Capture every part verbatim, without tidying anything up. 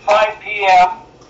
five p m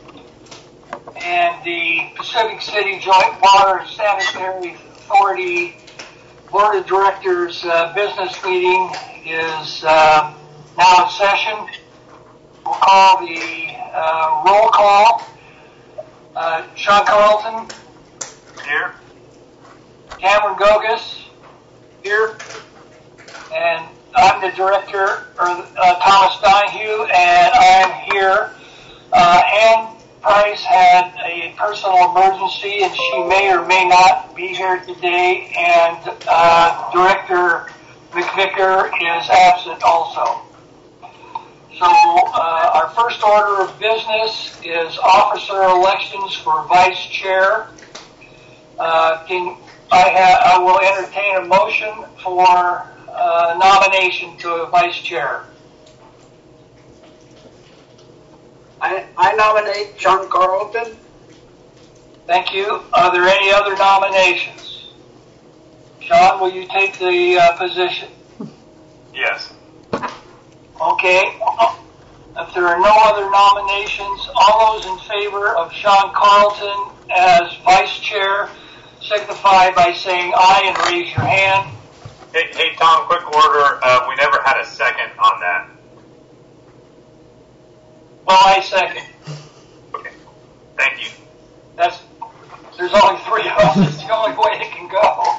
and the Pacific City Joint Water and Sanitary Authority Board of Directors uh, business meeting is uh, now in session. We'll call the uh, roll call. Uh, Sean Carlton. Here. Cameron Gogus. Here. And I'm the director, or uh, Thomas Donahue, and I'm here. Uh, Ann Price had a personal emergency, and she may or may not be here today, and uh, Director McVicker is absent also. So uh, our first order of business is officer elections for vice chair. Uh, can I, ha- I will entertain a motion for uh, nomination to a vice chair. I, I nominate Sean Carlton. Thank you. Are there any other nominations? Sean, will you take the uh, position? Yes. Okay. If there are no other nominations, all those in favor of Sean Carlton as vice chair signify by saying aye and raise your hand. Hey, hey Tom, quick order. Uh, we never had a second on that. Well, I second. Okay. Thank you. That's, there's only three of us. It's the only way it can go.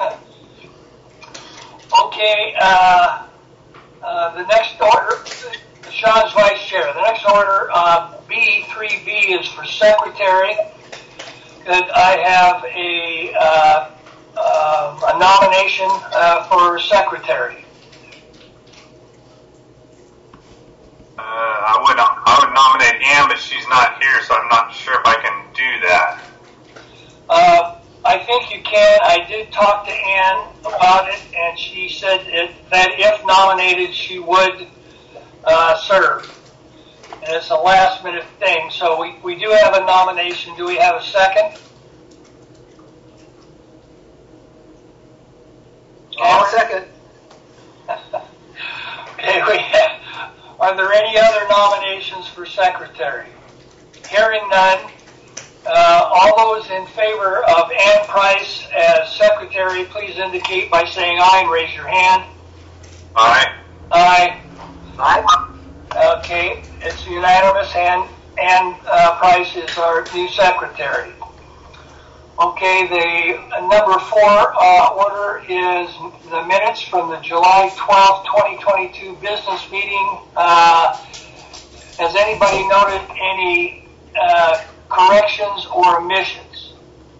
Okay, uh, uh, the next order, Sean's vice chair. The next order, uh, B, three B is for secretary. Could I have a, uh, uh, a nomination uh, for secretary? Uh, I would I would nominate Ann, but she's not here, so I'm not sure if I can do that. Uh, I think you can. I did talk to Ann about it, and she said it, that if nominated, she would uh, serve. And it's a last minute thing, so we, we do have a nomination. Do we have a second? I'll second. Okay, we have, are there any other nominations for secretary? Hearing none, uh, all those in favor of Ann Price as secretary, please indicate by saying aye and raise your hand. Aye. Aye. Aye. Okay, it's unanimous, and Ann uh, Price is our new secretary. Okay, the uh, number four uh, order is the minutes from the July twelfth, twenty twenty-two business meeting. Uh, has anybody noted any uh, corrections or omissions?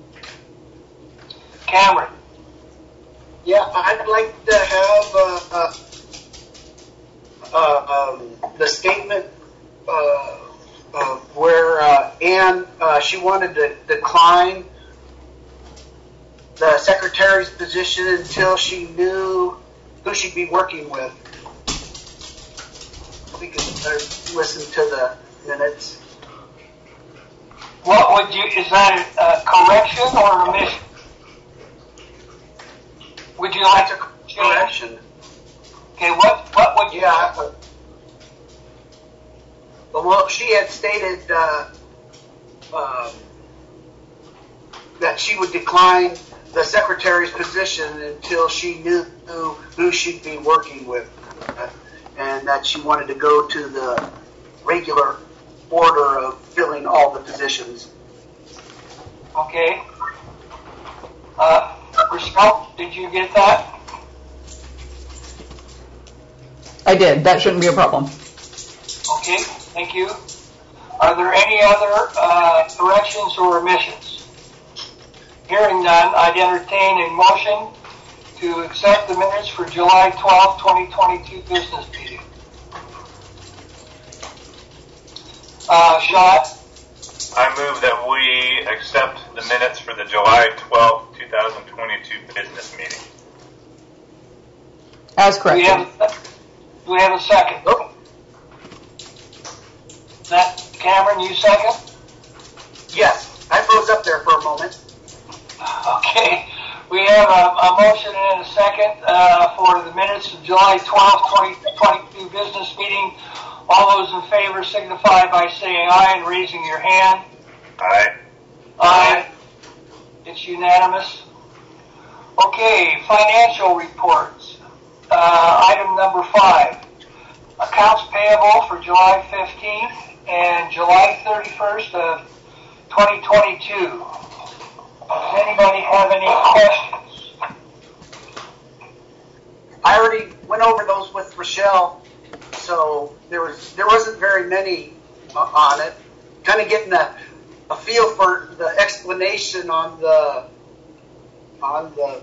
Cameron. Yeah, I'd like to have uh, uh, um, the statement uh, uh, where uh, Ann, uh, she wanted to decline the secretary's position until she knew who she'd be working with. We can uh, listen to the minutes. What would you, is that a correction or an omission? Would you like to change? Correction. Okay, what, what would you? Yeah. Uh, well, she had stated uh, um, that she would decline the secretary's position until she knew who she'd be working with, uh, and that she wanted to go to the regular order of filling all the positions. Okay. Uh, Rochelle, did you get that? I did. That shouldn't be a problem. Okay, thank you. Are there any other uh, corrections or omissions? Hearing none, I'd entertain a motion to accept the minutes for July twelfth, twenty twenty-two business meeting. Uh, Sean? I move that we accept the minutes for the July twelfth, twenty twenty-two business meeting. As Do we corrected. have a, do we have a second? Oh. That, Cameron, you second? Yes, I froze up there for a moment. Okay, we have a, a motion and a second uh, for the minutes of July twelfth, twenty twenty-two business meeting. All those in favor signify by saying aye and raising your hand. Aye. Aye. It's unanimous. Okay, financial reports. Uh, item number five. Accounts payable for July fifteenth and July thirty-first of twenty twenty-two. Does anybody have any questions? I already went over those with Rochelle, so there was there wasn't very many uh, on it. Kind of getting a, a feel for the explanation on the on the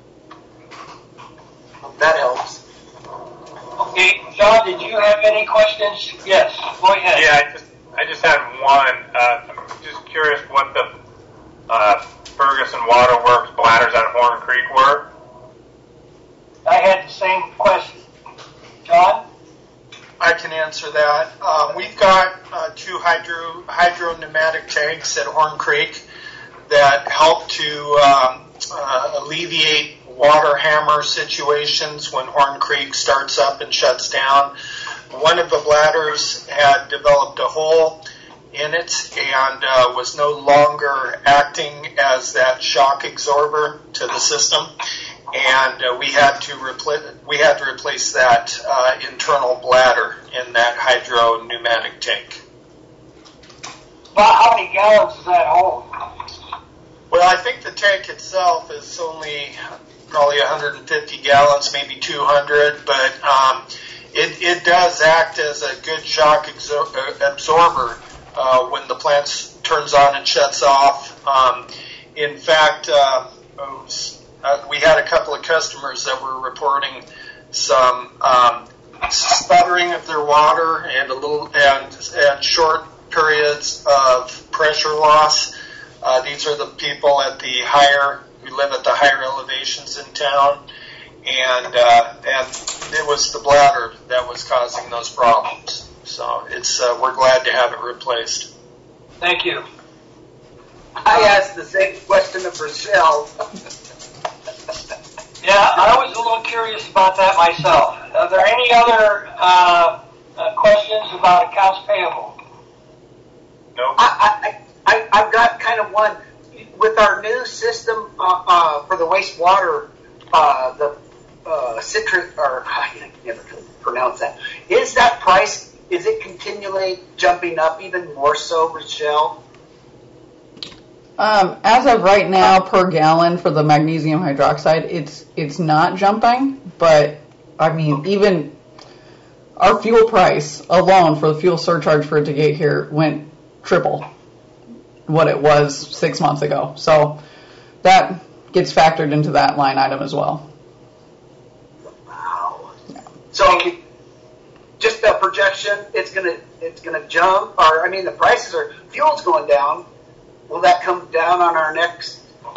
that helps. Okay, John, did you have any questions? Yes, go ahead. Yeah, I just I just had one. Uh, I'm just curious what the uh, Ferguson Waterworks bladders at Horn Creek were. I had the same question. John? I can answer that. Uh, we've got uh, two hydro hydro pneumatic tanks at Horn Creek that help to um, uh, alleviate water hammer situations when Horn Creek starts up and shuts down. One of the bladders had developed a hole in it and uh, was no longer acting as that shock absorber to the system, and uh, we had to replace we had to replace that uh, internal bladder in that hydro pneumatic tank. About how many gallons does that hold? Well, I think the tank itself is only probably one hundred fifty gallons, maybe two hundred, but um, it, it does act as a good shock exor- absorber uh, when the plant turns on and shuts off. Um, in fact, uh, uh, we had a couple of customers that were reporting some um, sputtering of their water and a little and, and short periods of pressure loss. Uh, these are the people at the higher, who live at the higher elevations in town, and uh, and it was the bladder that was causing those problems. So it's uh, we're glad to have it replaced. Thank you. I asked the same question of Rochelle. Yeah, I was a little curious about that myself. Are there any other uh, uh, questions about accounts payable? Nope. I, I, I, I've got kind of one. With our new system uh, uh, for the wastewater, uh, the uh, citric, or I can never pronounce that. Is that price, is it continually jumping up even more so, Rochelle? Um, as of right now, per gallon for the magnesium hydroxide, it's it's not jumping, but I mean, even our fuel price alone for the fuel surcharge for it to get here went triple what it was six months ago. So that gets factored into that line item as well. Wow. Yeah. So just a projection, it's gonna it's gonna jump, or I mean, the prices are fuel's going down. Will that come down on our next?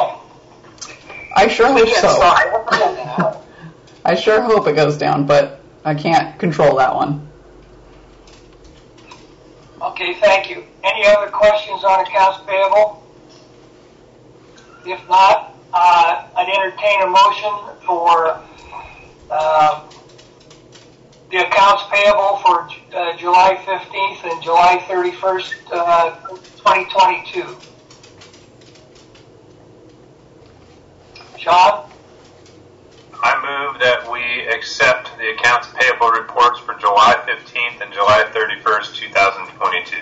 I sure hope so. Start. I sure hope it goes down, but I can't control that one. Okay, thank you. Any other questions on accounts payable? If not, uh, I'd entertain a motion for uh, the accounts payable for uh, July fifteenth and July thirty-first, uh, twenty twenty-two. Sean? I move that we accept the accounts payable reports for July fifteenth and July thirty-first, twenty twenty-two.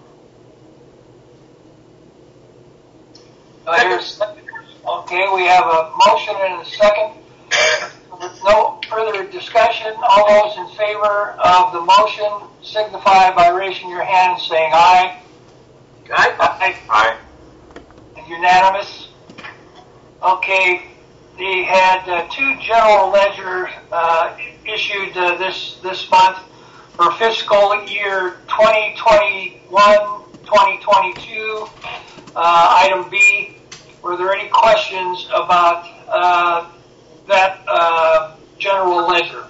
Uh, here's, okay, we have a motion and a second. With no further discussion, all those in favor of the motion signify by raising your hand and saying aye. Aye. Aye. Aye. Unanimous. Okay, they had uh, two general ledgers uh, issued uh, this this month for fiscal year twenty twenty-one twenty twenty-two. Uh, item B, were there any questions about uh, that uh, general ledger?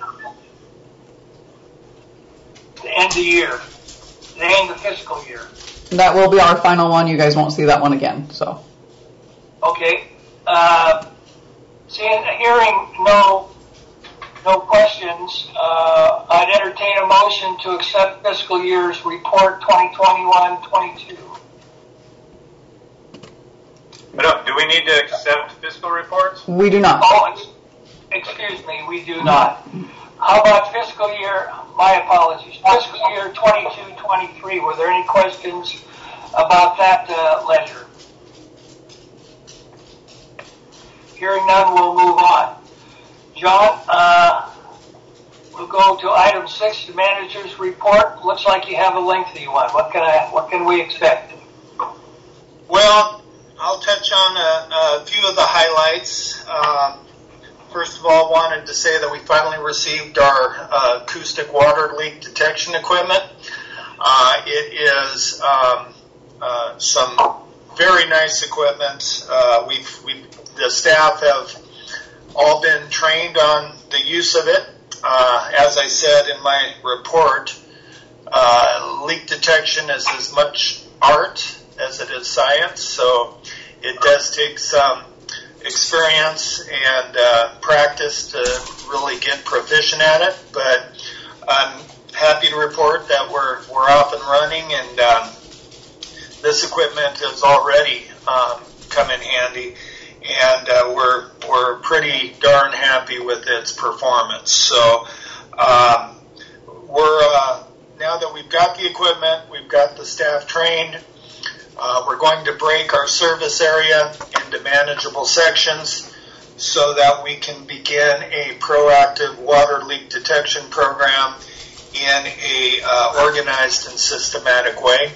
The end of the year, the end of the fiscal year. That will be our final one. You guys won't see that one again. So. Okay. Uh, seeing, hearing no no questions, uh, I'd entertain a motion to accept fiscal year's report twenty twenty-one twenty-two. No, do we need to accept fiscal reports? We do not. Oh, ex- excuse me, we do not. How about fiscal year, my apologies, fiscal year twenty-two twenty-three? Were there any questions about that uh, ledger? Hearing none, we'll move on. John, uh, we'll go to item six, the manager's report. Looks like you have a lengthy one. What can I, what can we expect? Well, I'll touch on a, a few of the highlights. Um, first of all, wanted to say that we finally received our uh, acoustic water leak detection equipment. Uh, it is um, uh, some very nice equipment. Uh, we've, we've the staff have all been trained on the use of it. Uh, as I said in my report, uh, leak detection is as much art as it is science, so it does take some experience and uh, practice to really get proficient at it, but I'm happy to report that we're we're off and running, and um, this equipment has already um, come in handy, and uh, we're we're pretty darn happy with its performance. So um, we're uh, now that we've got the equipment, we've got the staff trained. Uh, we're going to break our service area into manageable sections so that we can begin a proactive water leak detection program in a uh, organized and systematic way.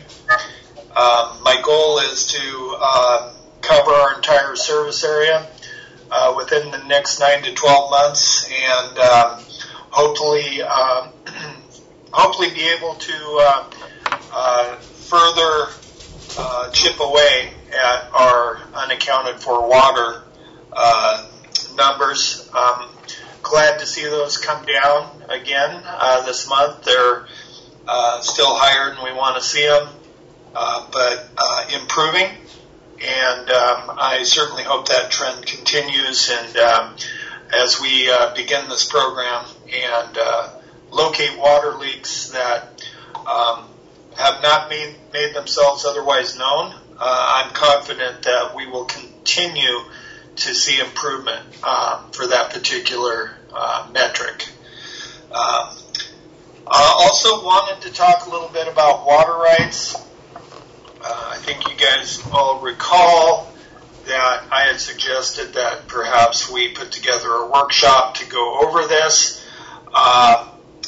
Uh, my goal is to uh, cover our entire service area uh, within the next nine to twelve months, and um, hopefully, um, hopefully be able to uh, uh, further uh, chip away at our unaccounted for water uh, numbers. Um, glad to see those come down again uh, this month. They're uh, still higher than we want to see them, uh, but uh, improving. And um, I certainly hope that trend continues. And um, as we uh, begin this program and uh, locate water leaks that um, have not made, made themselves otherwise known, uh, I'm confident that we will continue to see improvement um, for that particular uh, metric. Um, I also wanted to talk a little bit about water rights. Uh, I think you guys all recall that I had suggested that perhaps we put together a workshop to go over this. Uh,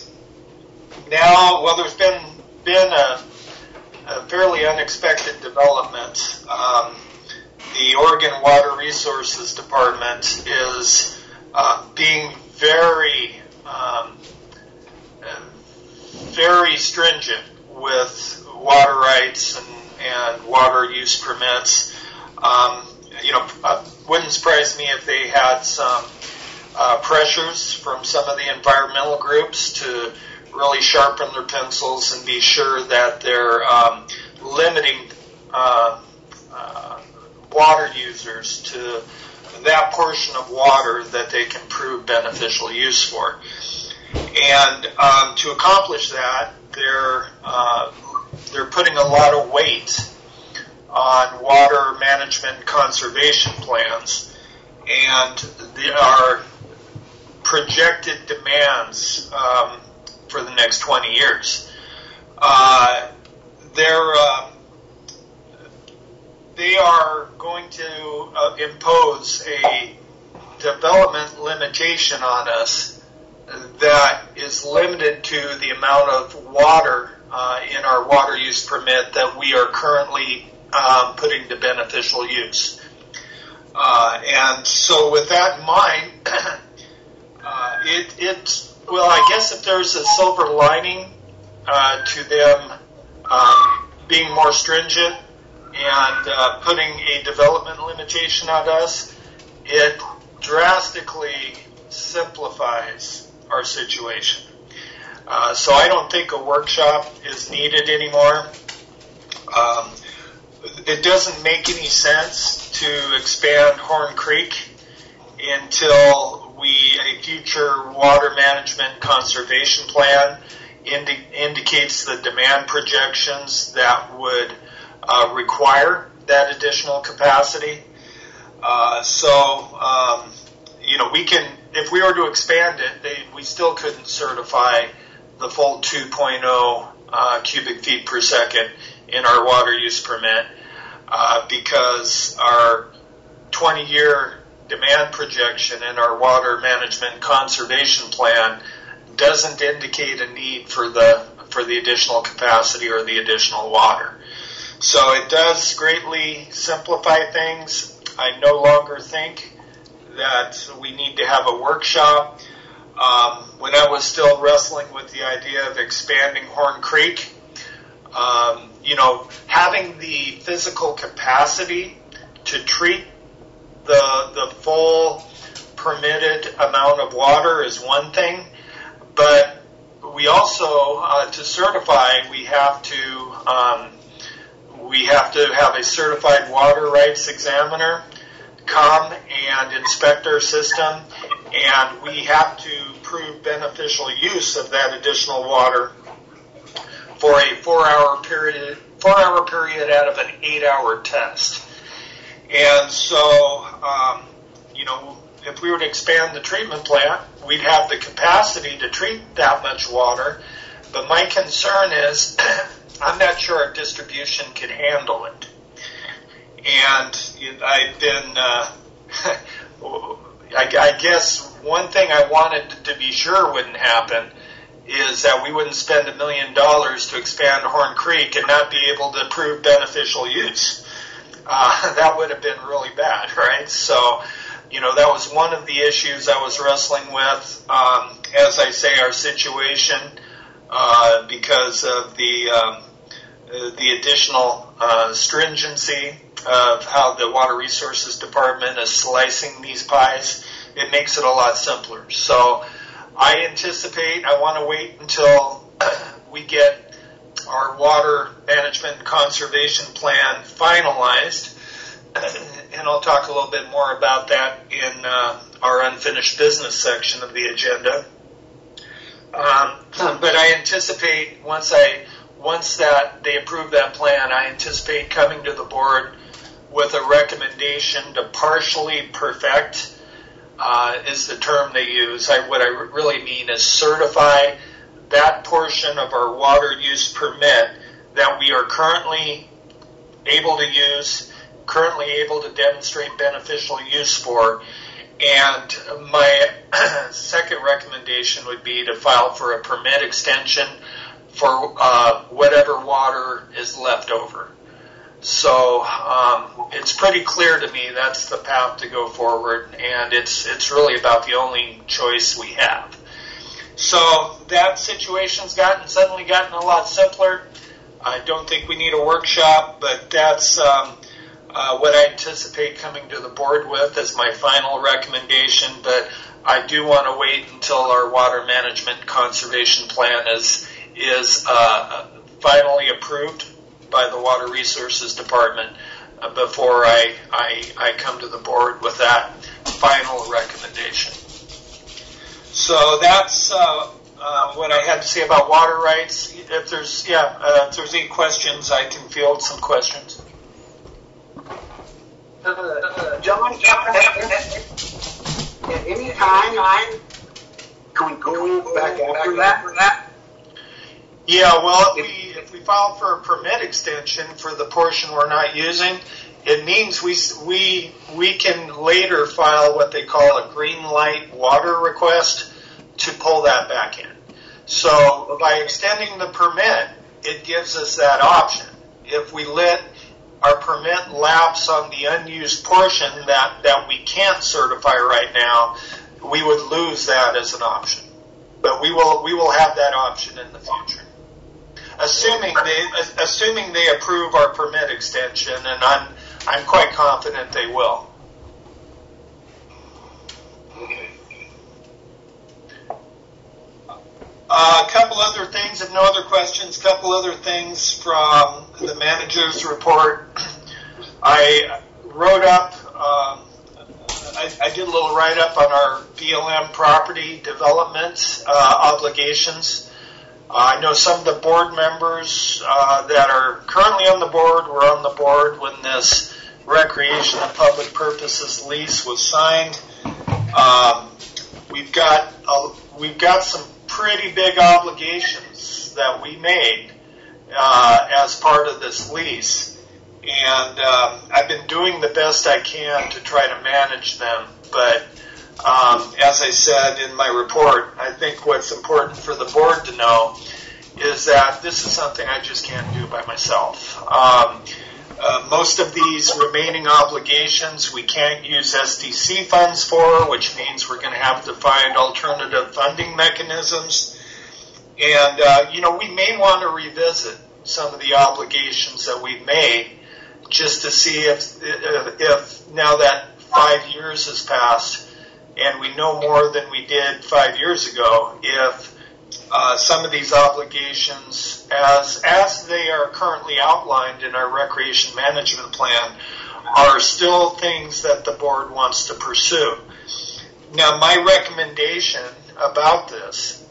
now, well, there's been been a, a fairly unexpected development. Um, the Oregon Water Resources Department is uh, being very, um, very stringent with water rights and, and water use permits. Um, you know, uh, wouldn't surprise me if they had some uh, pressures from some of the environmental groups to really sharpen their pencils and be sure that they're um, limiting uh, uh, water users to that portion of water that they can prove beneficial use for. And um, to accomplish that, they're uh, they're putting a lot of weight on water management and conservation plans, and there are projected demands um, for the next twenty years. Uh, they're uh, they are going to uh, impose a development limitation on us that is limited to the amount of water uh, in our water use permit that we are currently um, putting to beneficial use. Uh, and so with that in mind, uh, it, it, well, I guess if there's a silver lining uh, to them um, being more stringent and uh, putting a development limitation on us, it drastically simplifies our situation. Uh, so I don't think a workshop is needed anymore. Um, it doesn't make any sense to expand Horn Creek until we a future water management conservation plan indi- indicates the demand projections that would uh, require that additional capacity. Uh, so, um, you know, we can, if we were to expand it, they, we still couldn't certify the full two point oh uh, cubic feet per second in our water use permit uh, because our twenty-year demand projection in our water management conservation plan doesn't indicate a need for the for the additional capacity or the additional water. So it does greatly simplify things. I no longer think that we need to have a workshop. Um, when I was still wrestling with the idea of expanding Horn Creek, um, you know, having the physical capacity to treat the the full permitted amount of water is one thing, but we also, uh, to certify, we have to um, we have to have a certified water rights examiner come and inspect our system, and we have to prove beneficial use of that additional water for a four-hour period, four-hour period out of an eight-hour test. And so, um, you know, if we were to expand the treatment plant, we'd have the capacity to treat that much water. But my concern is I'm not sure our distribution can handle it. And I've been, uh, I, I guess one thing I wanted to be sure wouldn't happen is that we wouldn't spend a million dollars to expand Horn Creek and not be able to prove beneficial use. Uh, that would have been really bad, right? So, you know, that was one of the issues I was wrestling with. Um, as I say, our situation, uh, because of the um, the additional uh, stringency of how the Water Resources Department is slicing these pies, it makes it a lot simpler. So I anticipate, I want to wait until we get our water management conservation plan finalized, and I'll talk a little bit more about that in uh, our unfinished business section of the agenda. Um, but I anticipate once I once that they approve that plan, I anticipate coming to the board with a recommendation to partially perfect, uh, is the term they use. I, what I really mean is certify that portion of our water use permit that we are currently able to use, currently able to demonstrate beneficial use for. And my second recommendation would be to file for a permit extension for uh, whatever water is left over. So um, it's pretty clear to me that's the path to go forward, and it's it's really about the only choice we have. So that situation's gotten suddenly gotten a lot simpler. I don't think we need a workshop, but that's um, uh, what I anticipate coming to the board with as my final recommendation. But I do want to wait until our water management conservation plan is is uh, finally approved by the Water Resources Department uh, before I, I I come to the board with that final recommendation. So that's uh, uh, what I had to say about water rights. If there's yeah, uh, if there's any questions, I can field some questions. Uh, John, at any time, can we go back after that? Yeah, well, if we if we file for a permit extension for the portion we're not using, it means we we we can later file what they call a green light water request to pull that back in. So by extending the permit, it gives us that option. If we let our permit lapse on the unused portion that, that we can't certify right now, we would lose that as an option. But we will we will have that option in the future. Assuming they assuming they approve our permit extension, and I'm I'm quite confident they will. Uh, a couple other things, if no other questions, a couple other things from the manager's report. I wrote up um, I, I did a little write-up on our B L M property development uh, obligations. Uh, I know some of the board members uh, that are currently on the board were on the board when this recreation and public purposes lease was signed. Um, we've got a, we've got some pretty big obligations that we made uh, as part of this lease. And um, I've been doing the best I can to try to manage them. But um, as I said in my report, I think what's important for the board to know is that this is something I just can't do by myself. Um, uh, most of these remaining obligations we can't use S D C funds for, which means we're going to have to find alternative funding mechanisms. And, uh, you know, we may want to revisit some of the obligations that we've made, just to see if, if now that five years has passed and we know more than we did five years ago, if uh, some of these obligations, as as they are currently outlined in our recreation management plan, are still things that the board wants to pursue. Now, my recommendation about this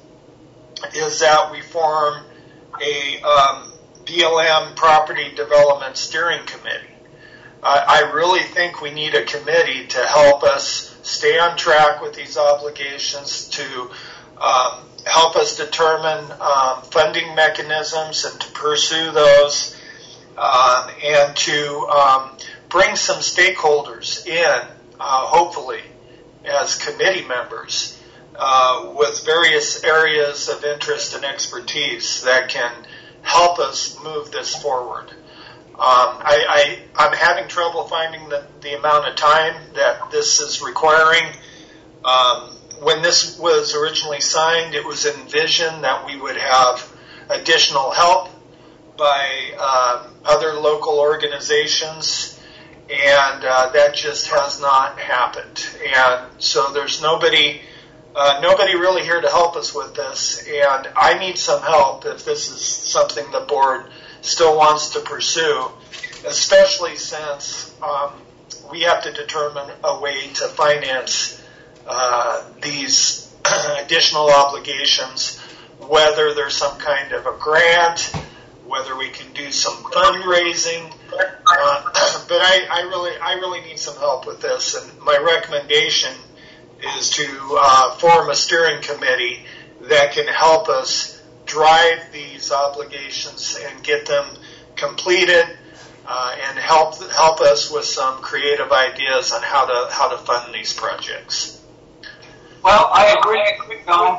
is that we form a um, B L M Property Development Steering Committee. Uh, I really think we need a committee to help us stay on track with these obligations, to um, help us determine um, funding mechanisms and to pursue those, um, and to um, bring some stakeholders in, uh, hopefully, as committee members uh, with various areas of interest and expertise that can help us move this forward. Um, I, I, I'm having trouble finding the, the amount of time that this is requiring. Um, when this was originally signed, it was envisioned that we would have additional help by uh, other local organizations, and uh, that just has not happened. And so there's nobody Uh, nobody really here to help us with this, and I need some help if this is something the board still wants to pursue, especially since um, we have to determine a way to finance uh, these additional obligations, whether there's some kind of a grant, whether we can do some fundraising, uh, but I, I really I really need some help with this, and my recommendation is to uh, form a steering committee that can help us drive these obligations and get them completed, uh, and help help us with some creative ideas on how to how to fund these projects. Well, I agree, Don.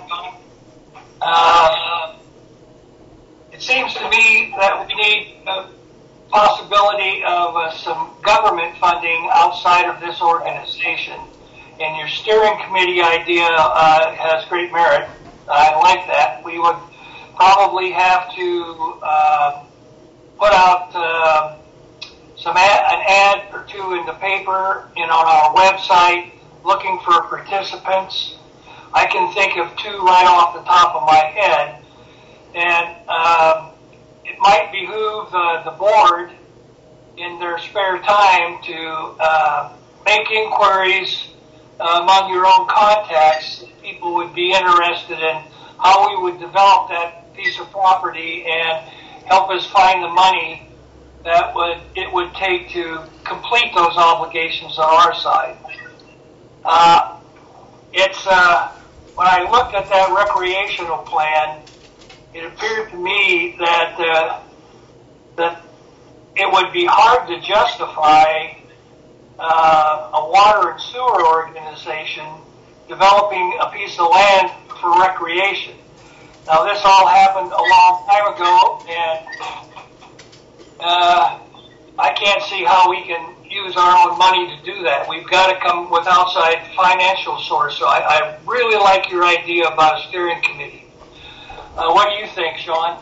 Uh, it seems to me that we need a possibility of uh, some government funding outside of this organization. And your steering committee idea uh, has great merit. I like that. We would probably have to uh, put out uh, some ad, an ad or two in the paper and on our website looking for participants. I can think of two right off the top of my head. And um, it might behoove uh, the board in their spare time to uh, make inquiries Uh, among your own contacts, people would be interested in how we would develop that piece of property and help us find the money that would it would take to complete those obligations on our side. Uh, it's uh, when I looked at that recreational plan, it appeared to me that uh, that it would be hard to justify Uh, a water and sewer organization developing a piece of land for recreation. Now, this all happened a long time ago, and uh, I can't see how we can use our own money to do that. We've got to come with outside financial source. So I, I really like your idea about a steering committee. Uh, what do you think, Sean?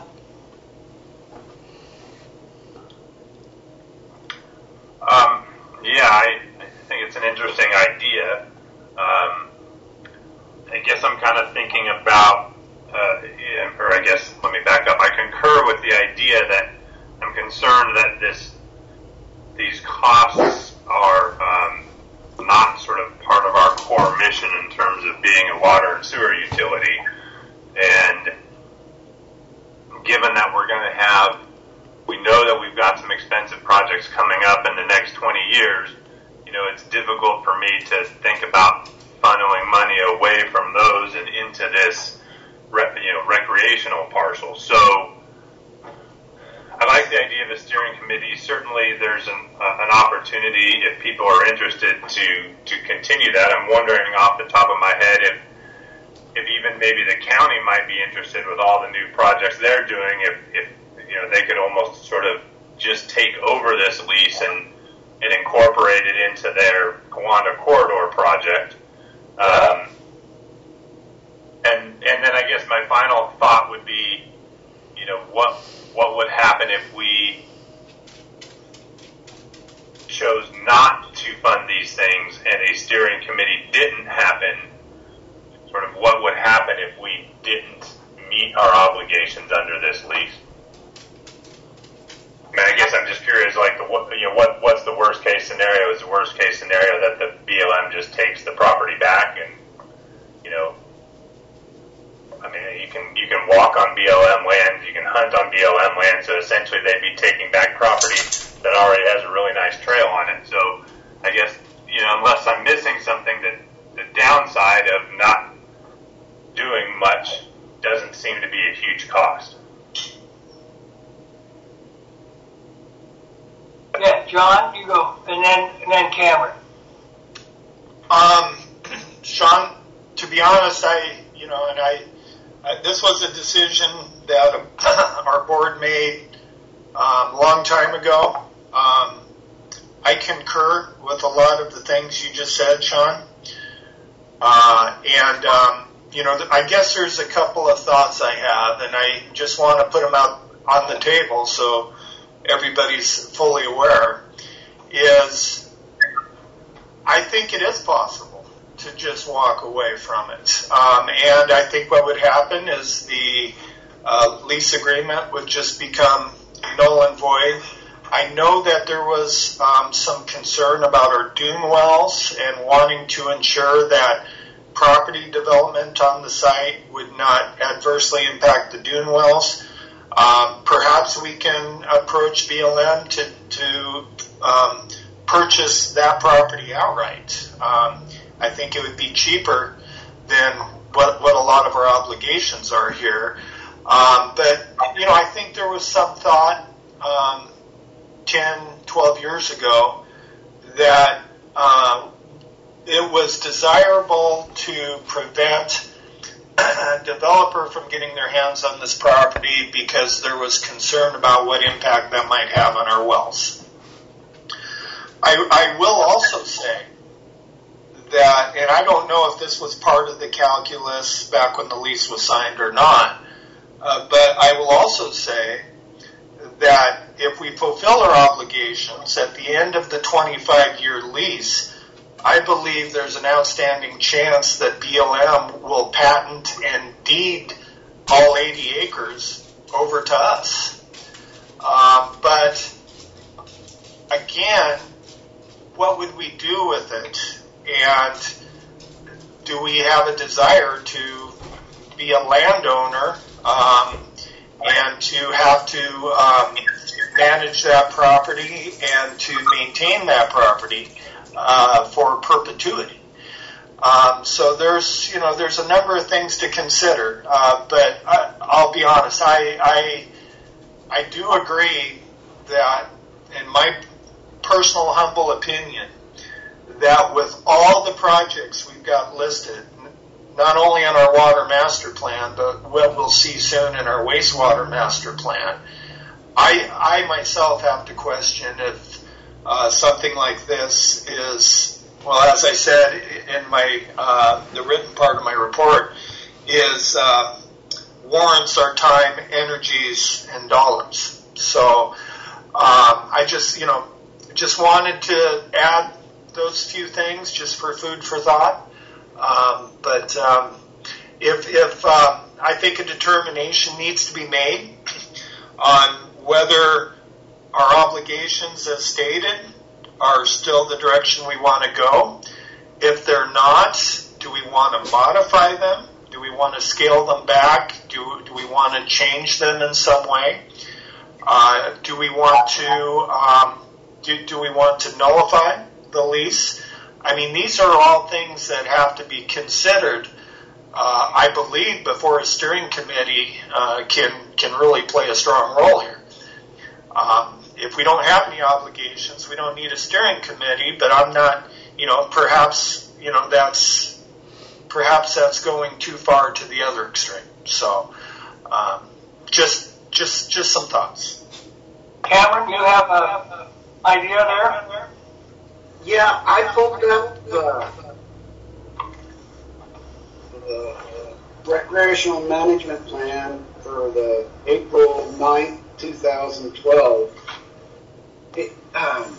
Um, Yeah, I, I think it's an interesting idea. Um, I guess I'm kind of thinking about, uh, or I guess, let me back up. I concur with the idea that I'm concerned that this these costs are um, not sort of part core mission in terms of being a water and sewer utility. And given that we're going to have, we know that we've got some expensive projects coming up in the next twenty years, you know, it's difficult for me to think about funneling money away from those and into this, you know, recreational parcel. So I like the idea of a steering committee. Certainly there's an, uh, an opportunity if people are interested to, to continue that. I'm wondering off the top of my head if, if even maybe the county might be interested with all the new projects they're doing, if, if you know, they could almost sort of just take over this lease and, and incorporate it into their Gowanda Corridor project. Um, and, and then I guess my final thought would be, you know, what, what would happen if we chose not to fund these things and a steering committee didn't happen? Sort of what would happen if we didn't meet our obligations under this lease? I mean, I guess I'm just curious, like, the, what, you know, what, what's the worst case scenario? Is the worst case scenario that the B L M just takes the property back and, you know, I mean, you can, you can walk on B L M land, you can hunt on B L M land, so essentially they'd be taking back property that already has a really nice trail on it. So I guess, you know, unless I'm missing something, that the downside of not doing much doesn't seem to be a huge cost. Yeah, John, you go, and then and then Cameron. Um, Sean, to be honest, I, you know, and I, I this was a decision that our board made um, a long time ago. Um, I concur with a lot of the things you just said, Sean. Uh, and, um, you know, I guess there's a couple of thoughts I have, and I just want to put them out on the table so everybody's fully aware, is I think it is possible to just walk away from it. Um, and I think what would happen is the uh, lease agreement would just become null and void. I know that there was um, some concern about our dune wells and wanting to ensure that property development on the site would not adversely impact the dune wells. Um, perhaps we can approach B L M to, to um, purchase that property outright. Um, I think it would be cheaper than what, what a lot of our obligations are here. Um, but, you know, I think there was some thought um, ten, twelve years ago that uh, it was desirable to prevent a developer from getting their hands on this property because there was concern about what impact that might have on our wells. I, I will also say that, and I don't know if this was part of the calculus back when the lease was signed or not, uh, but I will also say that if we fulfill our obligations at the end of the twenty-five year lease, I believe there's an outstanding chance that B L M will patent and deed all eighty acres over to us. Um, but again, what would we do with it? And do we have a desire to be a landowner um, and to have to um, manage that property and to maintain that property Uh, for perpetuity? Um, so there's, you know, there's a number of things to consider. Uh, but I, I'll be honest, I, I, I do agree that, in my personal humble opinion, that with all the projects we've got listed, not only on our water master plan, but what we'll see soon in our wastewater master plan, I, I myself have to question if Uh, something like this is, well, as I said in my uh, the written part of my report, is uh, warrants our time, energies, and dollars. So um, I just, you know, just wanted to add those few things just for food for thought. Um, but um, if, if uh, I think a determination needs to be made on whether our obligations, as stated, are still the direction we want to go, If they're not, do we want to modify them? Do we want to scale them back? Do, do we want to change them in some way? Uh, do we want to um, do, do we want to nullify the lease? I mean, these are all things that have to be considered, uh, I believe, before a steering committee uh, can can really play a strong role here. Um, if we don't have any obligations, we don't need a steering committee. But I'm not, you know, perhaps you know that's perhaps that's going too far to the other extreme. So, um, just just just some thoughts. Cameron, you have an idea there? Yeah, I pulled up the, the recreational management plan for the April ninth, twenty twelve. It, um,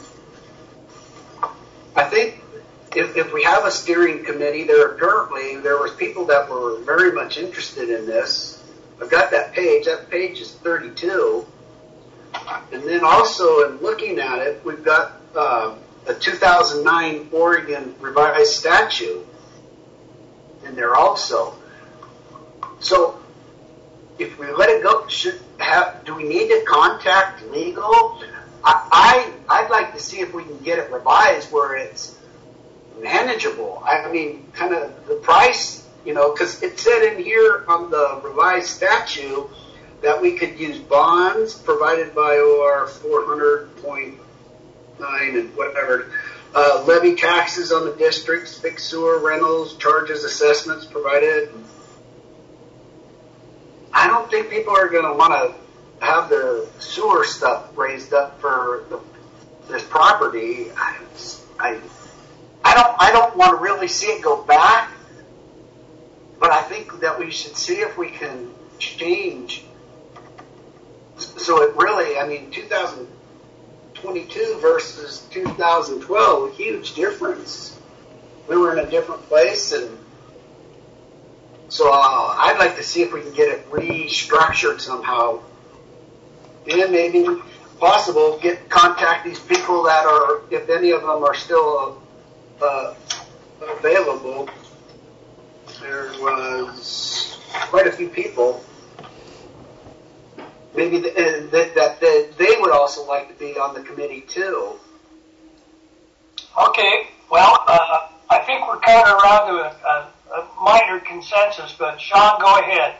I think if, if we have a steering committee, there apparently there was people that were very much interested in this. I've got that page. That page is thirty-two. And then also in looking at it, we've got uh, a two thousand nine Oregon revised statute in there also. So if we let it go, should have, do we need to contact legal? I, I, I'd like to see if we can get it revised where it's manageable. I mean, kind of the price, you know, because it said in here on the revised statute that we could use bonds provided by O R four hundred point nine and whatever, uh, levy taxes on the districts, fixed sewer rentals, charges, assessments provided. I don't think people are going to want to have their sewer stuff raised up for the, this property. I, I, I don't, I don't want to really see it go back, but I think that we should see if we can change. So it really, I mean, two thousand twenty-two versus two thousand twelve, a huge difference. We were in a different place, and so uh, I'd like to see if we can get it restructured somehow, and maybe possible get contact these people that are, if any of them are still uh, available. There was quite a few people. Maybe the, uh, that, that, that they would also like to be on the committee too. Okay, well, uh, I think we're kind of around to a, a, a minor consensus, but Sean, go ahead.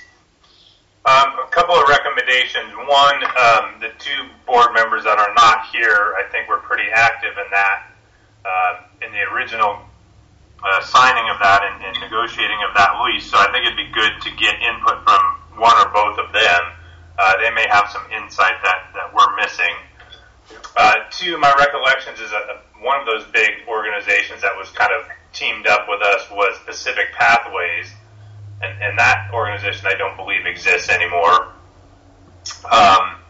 Um, a couple of recommendations. One, um, the two board members that are not here, I think we're pretty active in that, uh, in the original uh, signing of that and, and negotiating of that lease. So I think it'd be good to get input from one or both of them. Uh, they may have some insight that, that we're missing. Uh, two, my recollections is a, one of those big organizations that was kind of teamed up with us was Pacific Pathways, and, and that organization I don't believe exists anymore. Um,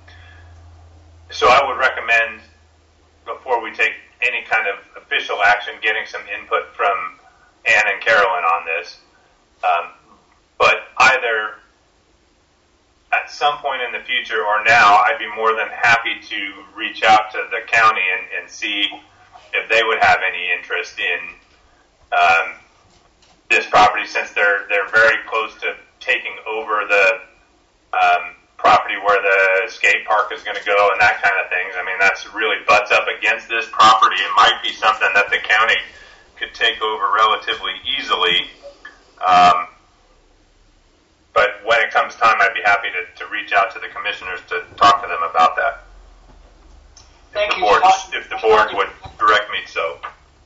so I would recommend, before we take any kind of official action, getting some input from Ann and Carolyn on this. Um, but either at some point in the future or now, I'd be more than happy to reach out to the county and, and see if they would have any interest in um, this property, since they're they're very close to taking over the um, property where the skate park is going to go and that kind of things. I mean, that's really butts up against this property. It might be something that the county could take over relatively easily. Um, But when it comes time, I'd be happy to, to reach out to the commissioners to talk to them about that. Thank if you, the board, Sean. if the board would direct me so.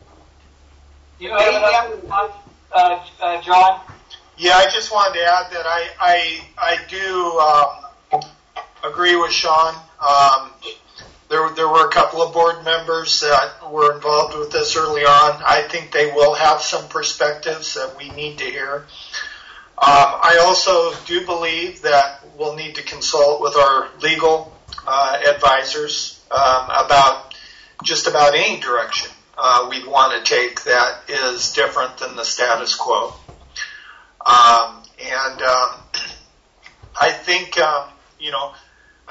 You have another uh, uh, John? Yeah, I just wanted to add that I I, I do um, agree with Sean. Um, there there were a couple of board members that were involved with this early on. I think they will have some perspectives that we need to hear. Um, I also do believe that we'll need to consult with our legal uh, advisors um, about just about any direction uh, we'd want to take that is different than the status quo. Um, and um, I think, um, you know,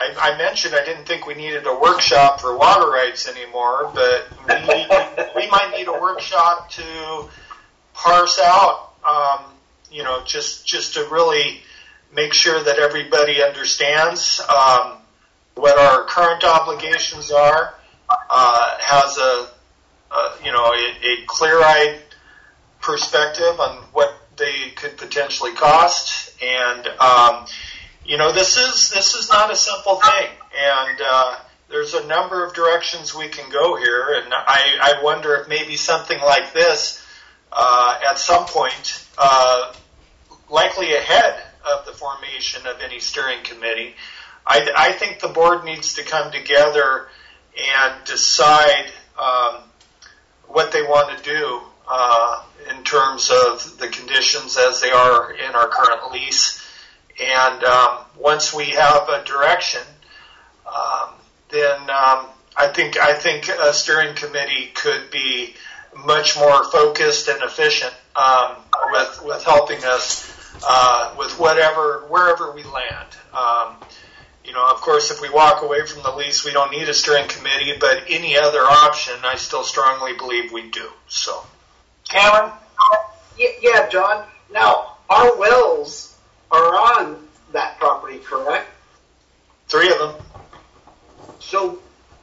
I, I mentioned I didn't think we needed a workshop for water rights anymore, but we, we might need a workshop to parse out, um, you know, just just to really make sure that everybody understands um, what our current obligations are, uh, has a, a you know a, a clear-eyed perspective on what they could potentially cost, and um, you know this is this is not a simple thing, and uh, there's a number of directions we can go here, and I, I wonder if maybe something like this uh, at some point, uh, likely ahead of the formation of any steering committee, I, I think the board needs to come together and decide um, what they want to do uh, in terms of the conditions as they are in our current lease. And um, once we have a direction, um, then um, I think I think a steering committee could be much more focused and efficient um, with with helping us uh, with whatever wherever we land. Um, you know, of course, if we walk away from the lease, we don't need a steering committee. But any other option, I still strongly believe we do. So, Cameron? Yeah, John. Now, our wells are on that property, correct? Three of them. So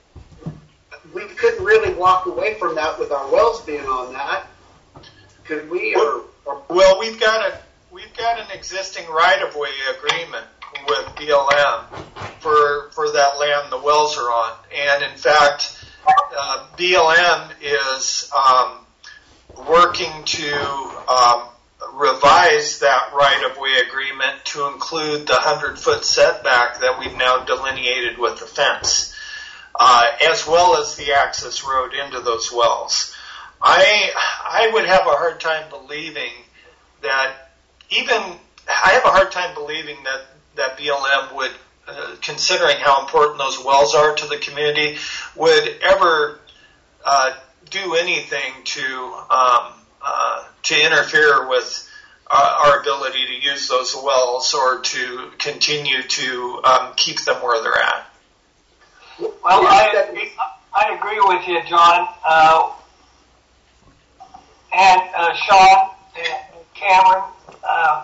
we couldn't really walk away from that with our wells being on that, could we? Or, or well, we've got a we've got an existing right-of-way agreement with B L M for for that land the wells are on, and in fact, uh, B L M is um, working to um, revise that right-of-way agreement to include the hundred-foot setback that we've now delineated with the fence, uh, as well as the access road into those wells. I I would have a hard time believing that even I have a hard time believing that that B L M would, uh, considering how important those wells are to the community, would ever uh, do anything to um, uh, to interfere with uh, our ability to use those wells or to continue to um, keep them where they're at. Well, I, I agree with you, John, uh, and uh, Sean and Cameron. Uh,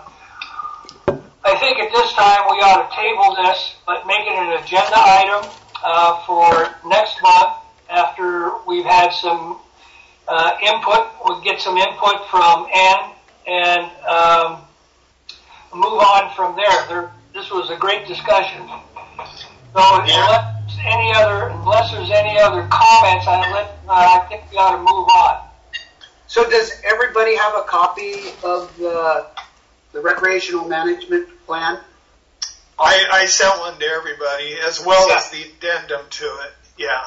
I think at this time we ought to table this, but make it an agenda item uh, for next month after we've had some uh, input. We'll get some input from Ann and um, move on from there. there. This was a great discussion. So unless any other, unless there's any other comments, I, let, uh, I think we ought to move on. So does everybody have a copy of the the recreational management plan? I, I sent one to everybody, as well yeah. as the addendum to it. Yeah.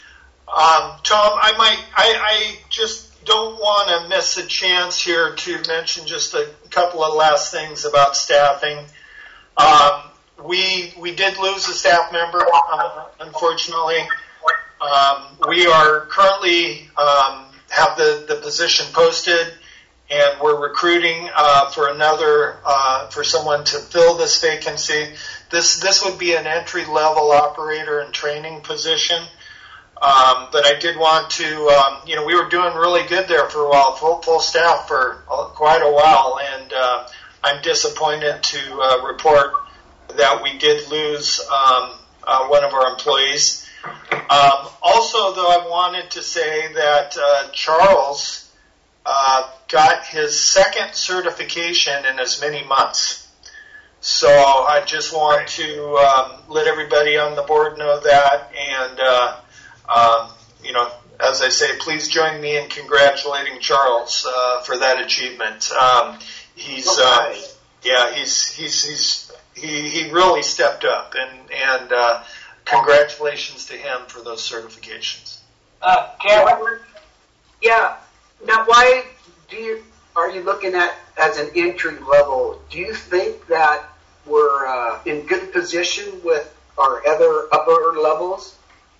Um, Tom, I might, I, I just don't want to miss a chance here to mention just a couple of last things about staffing. Um, we we did lose a staff member, uh, unfortunately. Um, we are currently um, have the, the position posted, and we're recruiting uh, for another uh, for someone to fill this vacancy. This this would be an entry level operator and training position. Um, but I did want to, um, you know, we were doing really good there for a while, full full staff for quite a while, and uh, I'm disappointed to uh, report that we did lose um, uh, one of our employees. Um, also, though, I wanted to say that uh, Charles uh, got his second certification in as many months. So I just want to um, let everybody on the board know that, and uh, um, you know, as I say, please join me in congratulating Charles uh, for that achievement. Um, he's, uh, yeah, he's he's he's he he really stepped up, and and uh, congratulations to him for those certifications. Uh, Cameron? Yeah. Now, why do you are you looking at as an entry level? Do you think that we're uh, in good position with our other upper levels?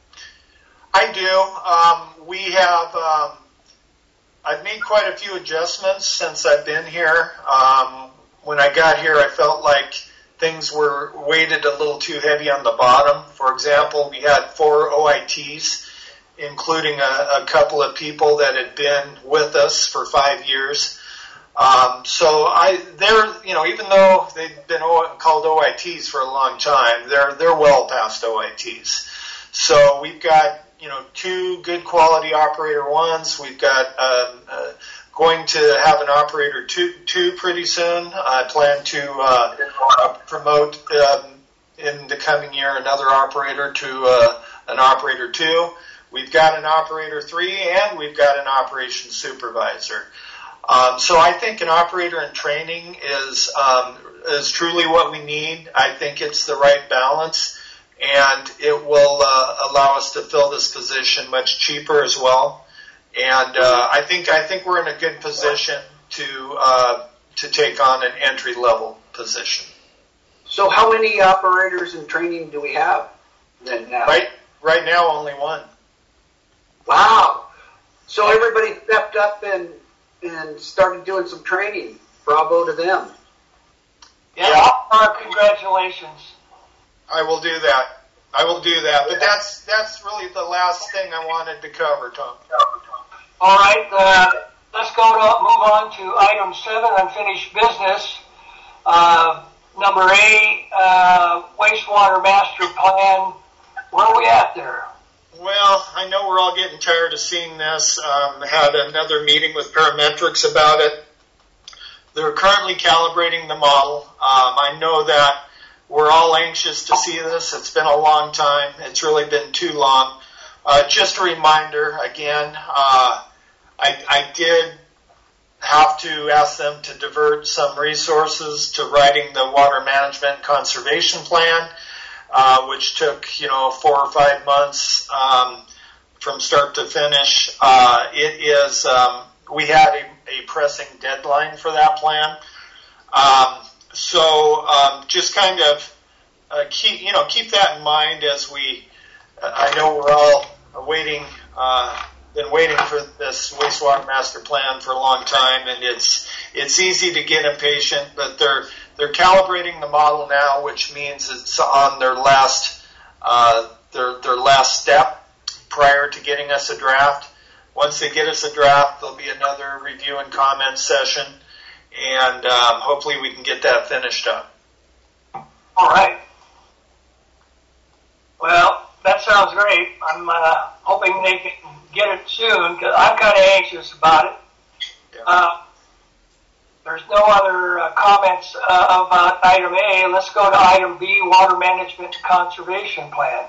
I do. Um, we have. Um, I've made quite a few adjustments since I've been here. Um, when I got here, I felt like things were weighted a little too heavy on the bottom. For example, we had four O I Ts, including a, a couple of people that had been with us for five years. Um, so I, they're, you know, even though they've been o, called O I Ts for a long time, they're they're well past O I Ts. So we've got, you know, two good quality operator ones. We've got um, uh, going to have an operator two, two pretty soon. I plan to uh, uh, promote um, in the coming year another operator to uh, an operator two. We've got an operator three, and we've got an operations supervisor. Um, so I think an operator in training is um, is truly what we need. I think it's the right balance, and it will uh, allow us to fill this position much cheaper as well. And uh, I think I think we're in a good position to uh, to take on an entry level position. So how many operators in training do we have then now? Right right now, only one. Wow. So everybody stepped up and and started doing some training. Bravo to them. Yeah, yeah. Our congratulations. I will do that. I will do that. But that's that's really the last thing I wanted to cover, Tom. All right. Uh, let's go to move on to item seven, unfinished business. Uh, number eight, uh, wastewater master plan. Where are we at there? Well, I know we're all getting tired of seeing this. Um, had another meeting with Parametrics about it. They're currently calibrating the model. Um, I know that we're all anxious to see this. It's been a long time. It's really been too long. Uh, just a reminder, again, uh, I, I did have to ask them to divert some resources to writing the water management conservation plan. Uh, which took, you know, four or five months um, from start to finish. Uh, it is, um, we had a, a pressing deadline for that plan. Um, so um, just kind of uh, keep, you know, keep that in mind as we, uh, I know we're all waiting, uh, been waiting for this wastewater master plan for a long time, and it's it's easy to get impatient, but they're they're calibrating the model now, which means it's on their last uh, their their last step prior to getting us a draft. Once they get us a draft, there'll be another review and comment session, and um, hopefully we can get that finished up. All right. Well, that sounds great. I'm uh, hoping they can get it soon, because I'm kind of anxious about it. Yeah. Uh, there's no other uh, comments uh, about item A. Let's go to item B, water management and conservation plan.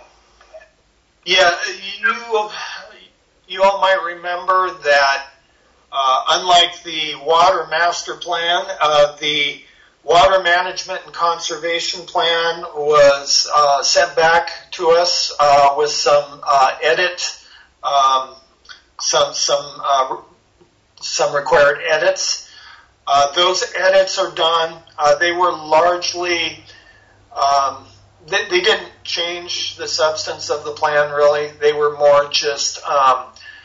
Yeah, you you all might remember that uh, unlike the water master plan, uh, the water management and conservation plan was uh, sent back to us uh, with some uh, edit. Um, some some uh, some required edits. Uh, those edits are done. Uh, they were largely um, they, they didn't change the substance of the plan really. They were more just um,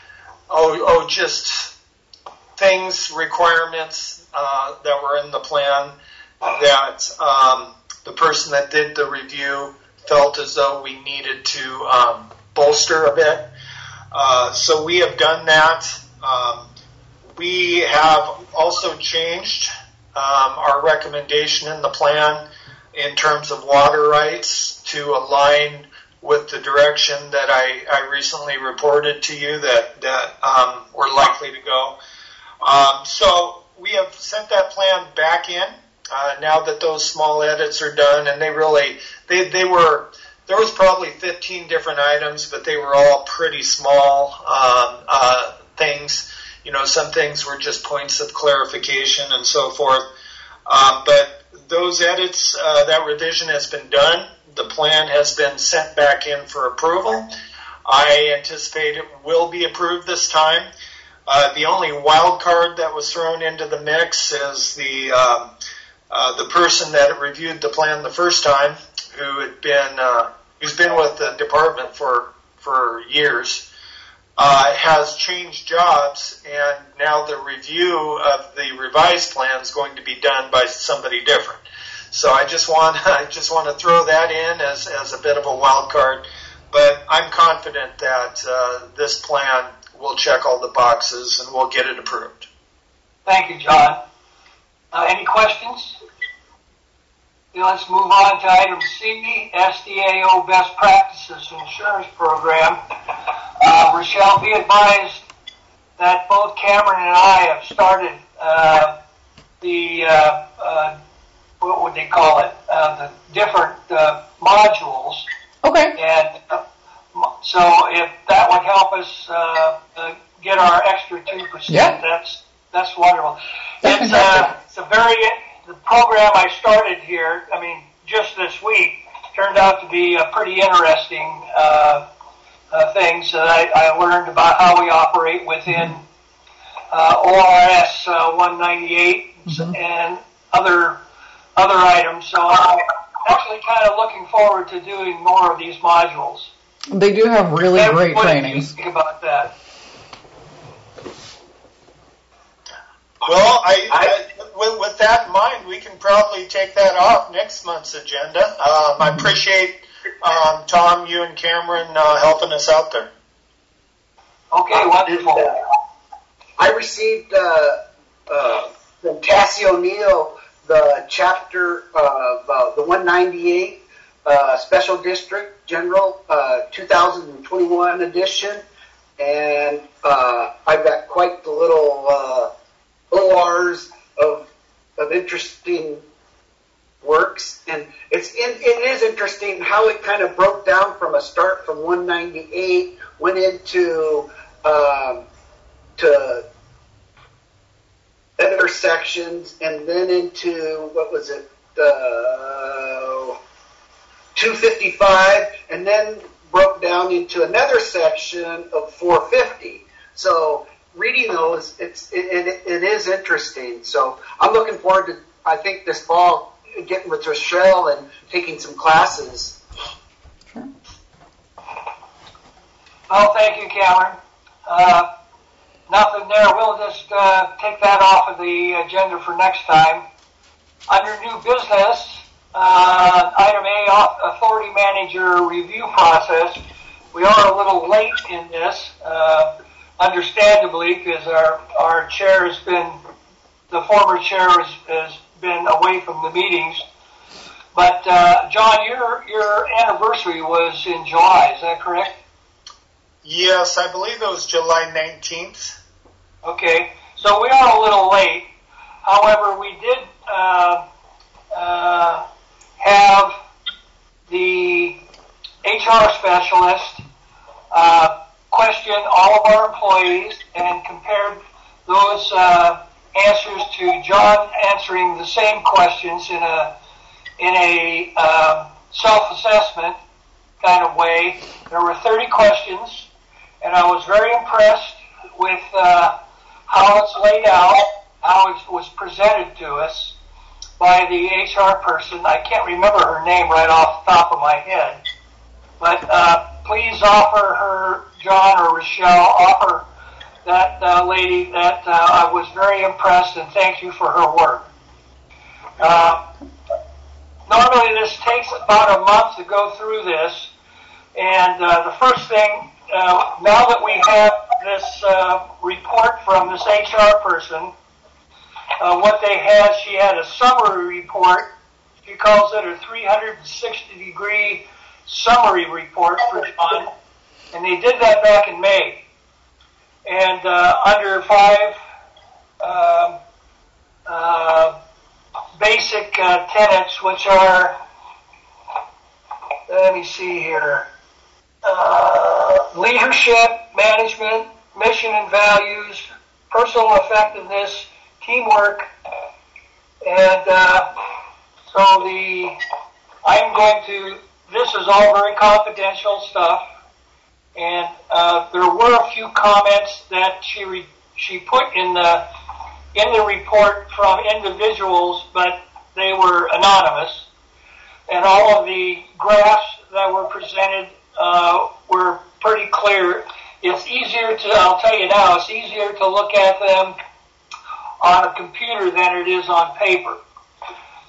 oh oh just things requirements uh, that were in the plan that um, the person that did the review felt as though we needed to um, bolster a bit. Uh, so we have done that. Um, we have also changed um, our recommendation in the plan in terms of water rights to align with the direction that I, I recently reported to you that, that um, we're likely to go. Um, so we have sent that plan back in uh, now that those small edits are done, and they really, they, they were... There was probably fifteen different items, but they were all pretty small um, uh, things. You know, some things were just points of clarification and so forth. Um, but those edits, uh, that revision has been done. The plan has been sent back in for approval. I anticipate it will be approved this time. Uh, the only wild card that was thrown into the mix is the um, uh, the person that reviewed the plan the first time, who had been uh, who's been with the department for for years, uh, has changed jobs, and now the review of the revised plan is going to be done by somebody different. So I just want I just want to throw that in as, as a bit of a wild card. But I'm confident that uh, this plan will check all the boxes and we'll get it approved. Thank you, John. Uh, any questions? Okay, let's move on to item C, S D A O Best Practices Insurance Program. Uh, Rochelle, be advised that both Cameron and I have started uh, the, uh, uh, what would they call it, uh, the different uh, modules. Okay. And uh, so if that would help us uh, uh, get our extra two percent, yeah. that's that's wonderful. That's it's, uh, it's a very, the program I started here, I mean, just this week, turned out to be a pretty interesting uh, uh, things that I, I learned about how we operate within uh, O R S uh, one ninety-eight mm-hmm. and other other items. So I'm actually kind of looking forward to doing more of these modules. They do have really and great what trainings. Do you think about that? Well, I, I with, with that in mind, we can probably take that off next month's agenda. Um, I appreciate um, Tom, you, and Cameron uh, helping us out there. Okay, wonderful. And, uh, I received uh, uh, from Cassie O'Neill the chapter of uh, the one ninety-eight uh, Special District General uh, two thousand twenty-one edition, and uh, I've got quite the little uh, O Rs of of interesting works, and it's in, it is interesting how it kind of broke down from a start from one ninety-eight, went into um, to other sections, and then into what was it, uh, two fifty-five, and then broke down into another section of four fifty. So reading those, it's it, it, it is interesting. So I'm looking forward to, I think, this fall getting with Rochelle and taking some classes. Sure. Well, thank you, Cameron. Uh, nothing there. We'll just uh, take that off of the agenda for next time. Under new business, uh, item A, authority manager review process. We are a little late in this. Uh, Understandably, because our, our chair has been, the former chair has, has been away from the meetings. But, uh, John, your, your anniversary was in July, is that correct? Yes, I believe it was July nineteenth. Okay, so we are a little late. However, we did, uh, uh, have the H R specialist, uh, question all of our employees and compared those uh, answers to John answering the same questions in a in a uh, self-assessment kind of way. There were thirty questions, and I was very impressed with uh, how it's laid out, how it was presented to us by the H R person. I can't remember her name right off the top of my head, but uh, please offer her, John or Rochelle, offer that uh, lady that uh, I was very impressed, and thank you for her work. Uh, normally this takes about a month to go through this, and uh, the first thing, uh, now that we have this uh, report from this H R person, uh, what they had, she had a summary report. She calls it a three hundred sixty degree summary report for John, and they did that back in May. And uh, under five uh, uh, basic uh, tenets, which are, let me see here, uh, leadership, management, mission and values, personal effectiveness, teamwork, and uh, so the I'm going to. This is all very confidential stuff, and uh, there were a few comments that she re- she put in the in the report from individuals, but they were anonymous, and all of the graphs that were presented uh, were pretty clear. It's easier to, I'll tell you now, it's easier to look at them on a computer than it is on paper.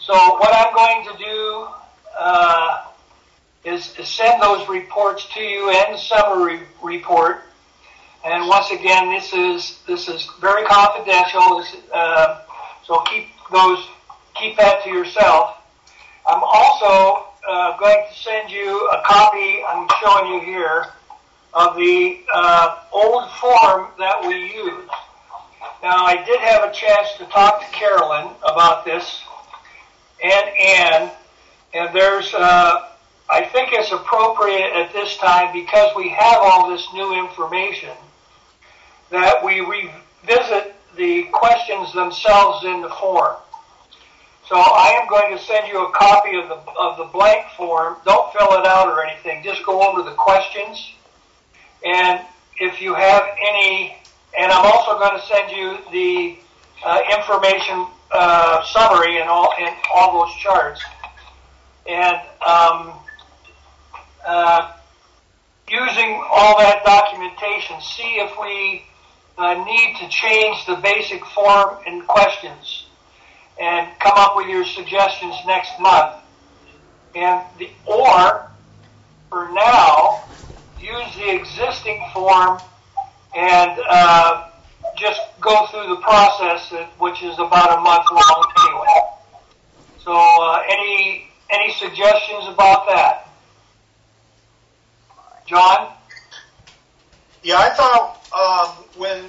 So what I'm going to do uh, is to send those reports to you and the summary report. And once again, this is this is very confidential. This, uh, so keep those keep that to yourself. I'm also uh, going to send you a copy. I'm showing you here of the uh, old form that we used. Now, I did have a chance to talk to Carolyn about this, and Ann, and there's, uh, I think it's appropriate at this time, because we have all this new information, that we revisit the questions themselves in the form. So I am going to send you a copy of the of the blank form. Don't fill it out or anything. Just go over the questions. And if you have any, and I'm also going to send you the uh, information uh, summary and all and all those charts. And um, uh, using all that documentation, see if we uh, need to change the basic form and questions, and come up with your suggestions next month. And the or for now, use the existing form and uh, just go through the process, which is about a month long anyway. So, uh, any any suggestions about that, John? Yeah, I thought um, when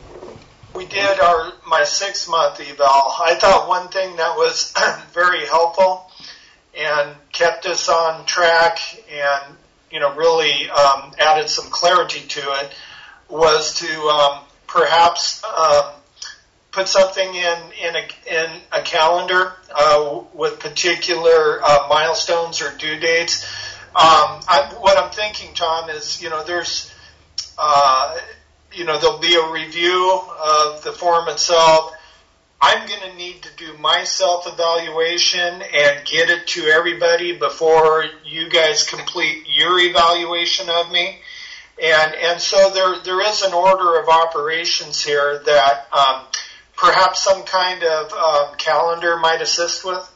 we did our my six month eval, I thought one thing that was very helpful and kept us on track and, you know, really um, added some clarity to it was to um, perhaps um, put something in in a, in a calendar uh, with particular uh, milestones or due dates. Um, I, what I'm thinking, Tom, is, you know, there's uh, you know, there'll be a review of the form itself. I'm going to need to do my self-evaluation and get it to everybody before you guys complete your evaluation of me. And and so there there is an order of operations here that um, perhaps some kind of um, calendar might assist with.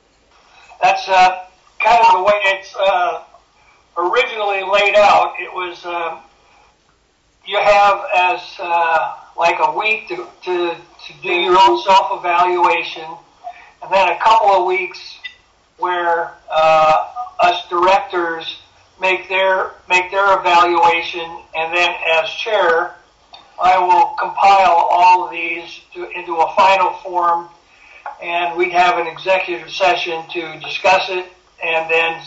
That's uh, kind of the way it's uh, originally laid out. It was... Uh, You have as uh, like a week to, to, to do your own self-evaluation, and then a couple of weeks where uh, us directors make their make their evaluation, and then as chair, I will compile all of these to, into a final form, and we'd have an executive session to discuss it, and then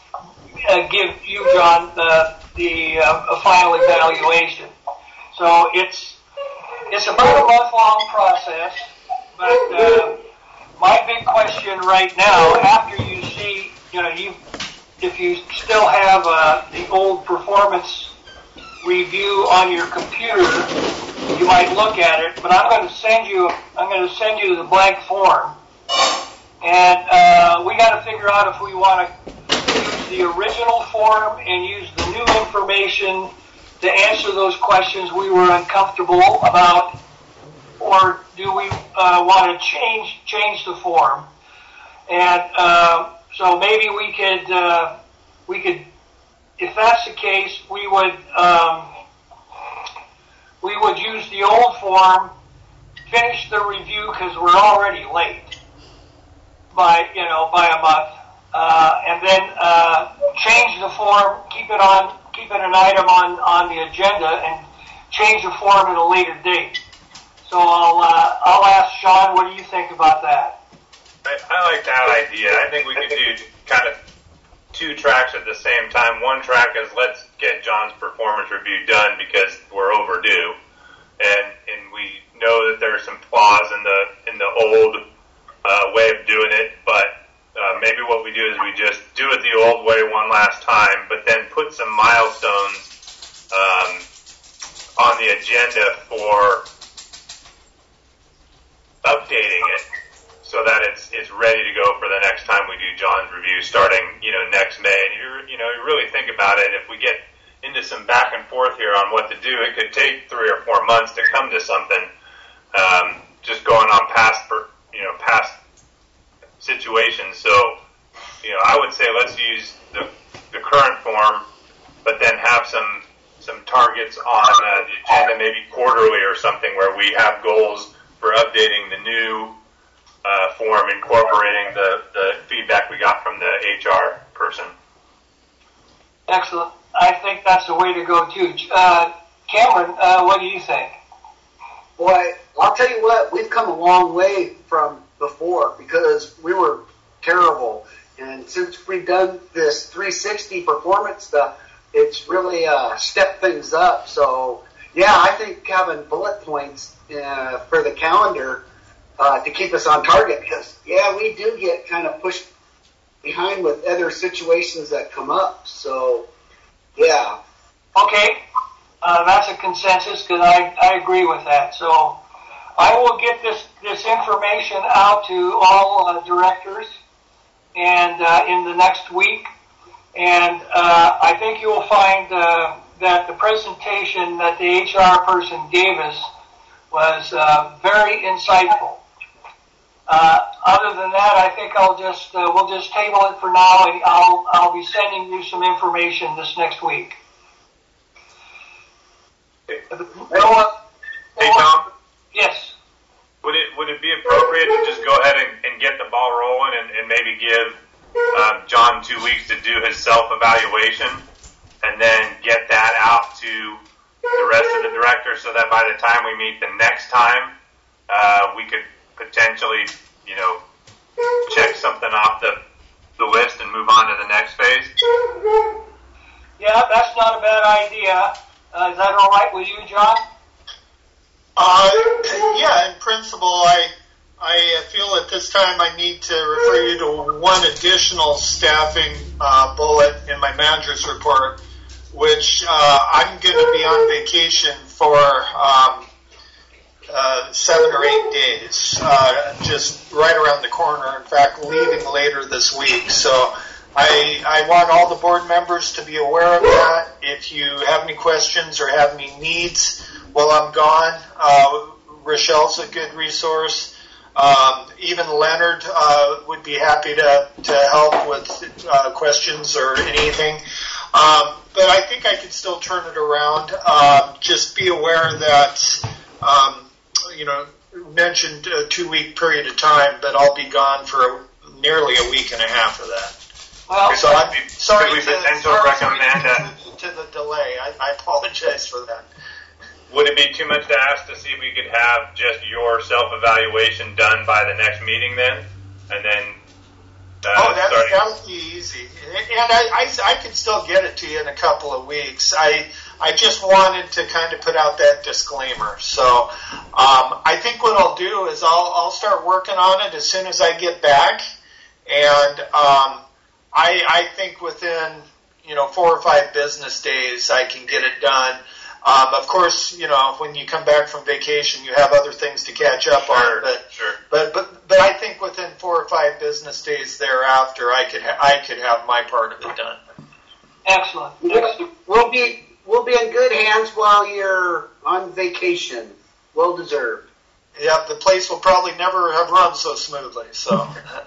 uh, give you, John, the the uh, a final evaluation. So it's it's about a month-long process, but uh, my big question right now, after you see, you know, you if you still have uh, the old performance review on your computer, you might look at it. But I'm going to send you I'm going to send you the blank form, and uh, we got to figure out if we want to use the original form and use the new information to answer those questions we were uncomfortable about, or do we uh, want to change change the form? And uh, so maybe we could uh, we could, if that's the case, we would um, we would use the old form, finish the review because we're already late by you know by a month. Uh, and then uh, change the form, keep it on, keep it an item on, on the agenda, and change the form at a later date. So I'll uh, I'll ask Sean, what do you think about that? I, I like that idea. I think we could do kind of two tracks at the same time. One track is let's get John's performance review done because we're overdue, and and we know that there are some flaws in the in the old uh, way of doing it, but. Uh, maybe what we do is we just do it the old way one last time, but then put some milestones um, on the agenda for updating it so that it's it's ready to go for the next time we do John's review starting, you know, next May. And you you know, you really think about it, if we get into some back and forth here on what to do, it could take three or four months to come to something. Um, just going on past, you know, past situations. So, you know, I would say let's use the, the current form, but then have some some targets on uh, the agenda, maybe quarterly or something, where we have goals for updating the new uh, form, incorporating the, the feedback we got from the H R person. Excellent. I think that's the way to go too. Uh, Cameron, uh, what do you think? Boy, I'll tell you what, we've come a long way from before because we were terrible. And since we've done this three sixty performance stuff, it's really uh, stepped things up. So, yeah, I think having bullet points uh, for the calendar uh, to keep us on target because, yeah, we do get kind of pushed behind with other situations that come up. So, yeah. Okay, uh, that's a consensus because I, I agree with that. So I will get this, this information out to all uh, directors and uh, in the next week. And uh, I think you will find uh, that the presentation that the H R person gave us was uh, very insightful. Uh, other than that, I think I'll just uh, we'll just table it for now, and I'll I'll be sending you some information this next week. Hey, hey Tom. Yes. Would it would it be appropriate to just go ahead and, and get the ball rolling and, and maybe give um, John two weeks to do his self-evaluation and then get that out to the rest of the directors so that by the time we meet the next time, uh, we could potentially, you know, check something off the the list and move on to the next phase? Yeah, that's not a bad idea. Uh, is that all right with you, John? Uh, yeah, in principle, I I feel at this time I need to refer you to one additional staffing uh, bullet in my manager's report, which uh, I'm going to be on vacation for um, uh, seven or eight days, uh, just right around the corner. In fact, leaving later this week. So I, I want all the board members to be aware of that. If you have any questions or have any needs while I'm gone, uh, Rochelle's a good resource. Um, even Leonard uh, would be happy to, to help with uh, questions or anything. Um, but I think I can still turn it around. Uh, just be aware that, um, you know, mentioned a two-week period of time, but I'll be gone for a, nearly a week and a half of that. Well, so I'm sorry, we to, potentially sorry recommend to, to the delay. I, I apologize for that. Would it be too much to ask to see if we could have just your self-evaluation done by the next meeting then? And then, uh, oh, that, starting... that'll be easy. And I, I, I can still get it to you in a couple of weeks. I, I just wanted to kind of put out that disclaimer. So, um, I think what I'll do is I'll, I'll start working on it as soon as I get back. And, um, I, I think within, you know, four or five business days I can get it done. Um, of course, you know, when you come back from vacation, you have other things to catch up sure, on. But, sure. but but but I think within four or five business days thereafter, I could ha- I could have my part of it done. Excellent. We'll, we'll be we'll be in good hands while you're on vacation. Well deserved. Yeah, the place will probably never have run so smoothly. So.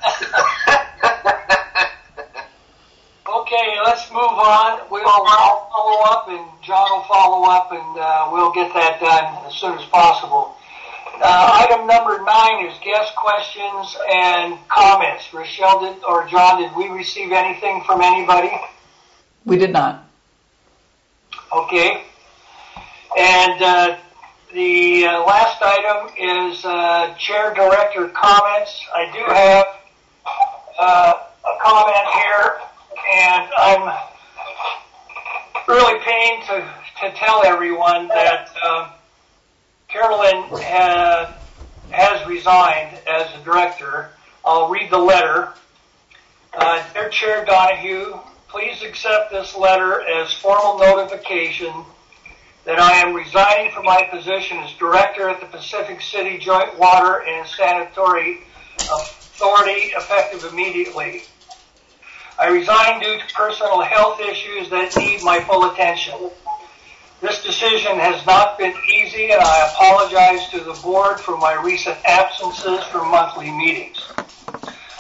Okay, let's move on. We'll I'll follow up, and John will follow up, and uh, we'll get that done as soon as possible. Uh, item number nine is guest questions and comments. Rochelle did, or John, did we receive anything from anybody? We did not. Okay. And uh, the uh, last item is uh, chair director comments. I do have uh, a comment here. And I'm really pained to, to tell everyone that uh, Carolyn ha, has resigned as the director. I'll read the letter. Uh, Dear Chair Donahue, please accept this letter as formal notification that I am resigning from my position as director at the Pacific City Joint Water and Sanitary Authority effective immediately. I resign due to personal health issues that need my full attention. This decision has not been easy, and I apologize to the board for my recent absences from monthly meetings.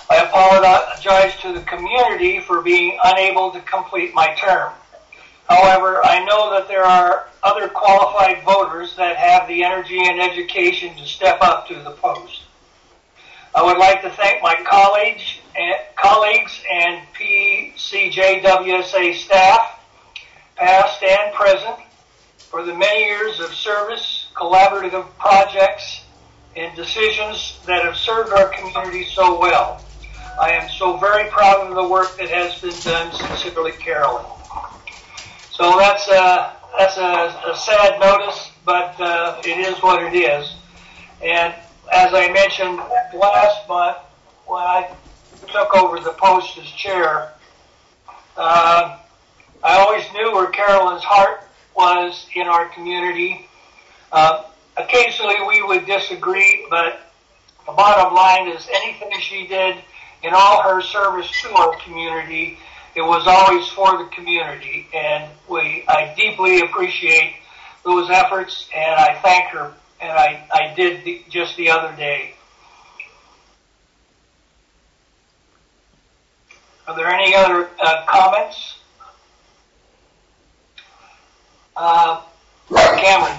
I apologize to the community for being unable to complete my term. However, I know that there are other qualified voters that have the energy and education to step up to the post. I would like to thank my colleagues and, colleagues and P C J W S A staff, past and present, for the many years of service, collaborative projects, and decisions that have served our community so well. I am so very proud of the work that has been done. Sincerely, Carolyn. So that's a, that's a, a sad notice, but uh, it is what it is. And as I mentioned last month, when I took over the post as chair, uh, I always knew where Carolyn's heart was in our community. Uh, occasionally we would disagree, but the bottom line is anything she did in all her service to our community, it was always for the community, and we I deeply appreciate those efforts, and I thank her, and I, I did the, just the other day. Are there any other uh, comments? Uh, Cameron.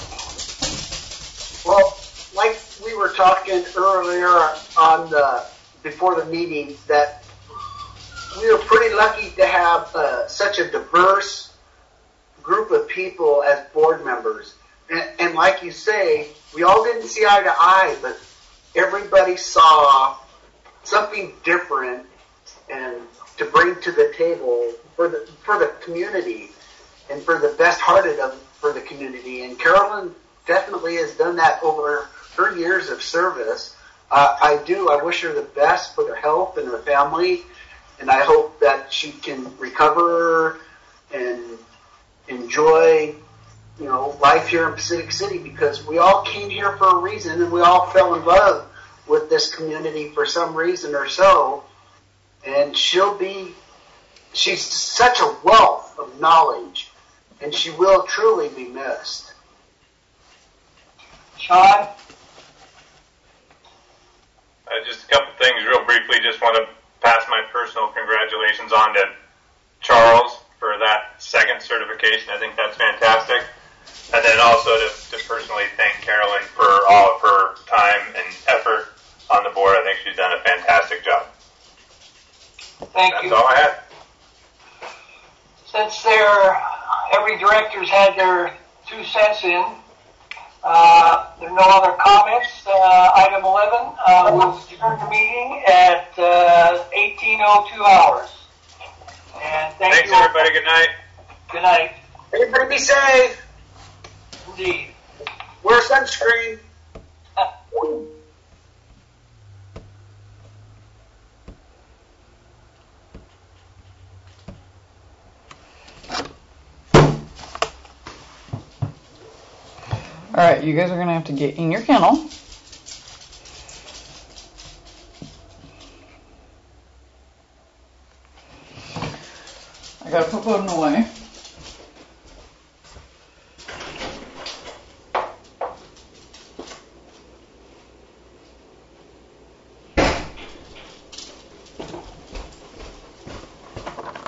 Well, like we were talking earlier on the before the meeting, that we were pretty lucky to have uh, such a diverse group of people as board members. And, and like you say, we all didn't see eye to eye, but everybody saw something different and to bring to the table for the for the community and for the best-hearted of for the community. And Carolyn definitely has done that over her years of service. Uh, I do. I wish her the best for her health and her family, and I hope that she can recover and enjoy, you know, life here in Pacific City, because we all came here for a reason, and we all fell in love with this community for some reason or so. And she'll be, she's such a wealth of knowledge, and she will truly be missed. Sean? Uh, just a couple things real briefly. Just want to pass my personal congratulations on to Charles for that second certification. I think that's fantastic. And then also to, to personally thank Carolyn for all of her time and effort on the board. I think she's done a fantastic job. Thank That's you. all I had. Since there, every director's had their two cents in, uh, there are no other comments. Uh, item eleven, uh, we'll adjourn the meeting at uh, eighteen oh two hours. And thank Thanks, you all. everybody. Good night. Good night. Everybody be safe. Indeed. Wear sunscreen. All right, you guys are gonna have to get in your kennel. I gotta put Bowden away.